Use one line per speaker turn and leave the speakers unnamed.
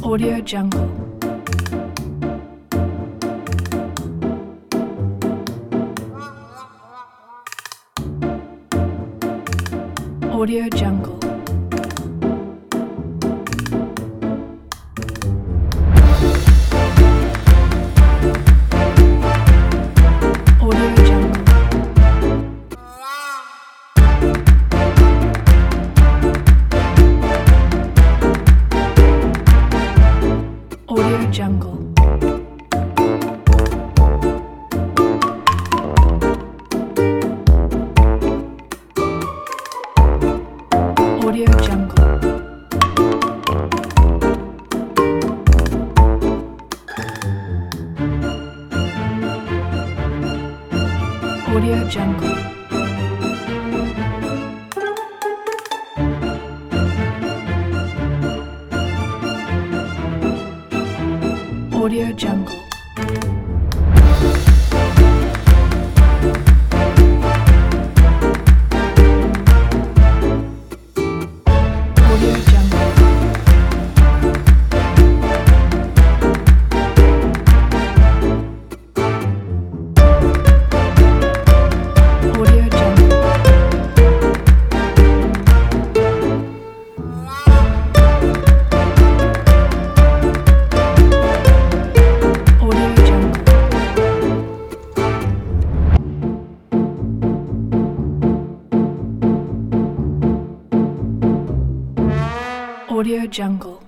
Audio Jungle. Audio Jungle. Audio Jungle. Audio Jungle. Audio Jungle. Audio Jungle. Audio Jungle. Audio Jungle. Audio Jungle. Audio Jungle. Audio Jungle.